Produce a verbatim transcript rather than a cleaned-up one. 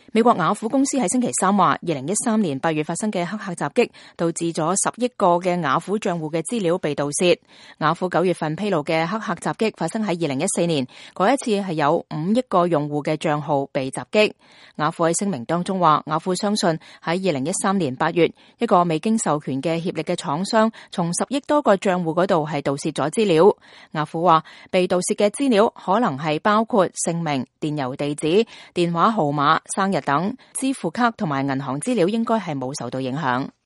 美國雅虎公司喺星期三話，二零一三年八月發生嘅黑客襲擊，導致咗十億個嘅雅虎賬戶嘅資料被盜竊。雅虎九月份披露嘅黑客襲擊發生喺二零一四年，嗰一次係有五億個用戶嘅賬號被襲擊。雅虎喺聲明當中話，雅虎相信喺二零一三年八月，一個未經授權嘅協力嘅廠商從十億多個賬戶嗰度係盜竊咗資料。雅虎話，被盜竊嘅資料可能係包括姓名、電郵地址、電話號碼、生日等，支付卡同埋銀行資料應該係冇受到影響。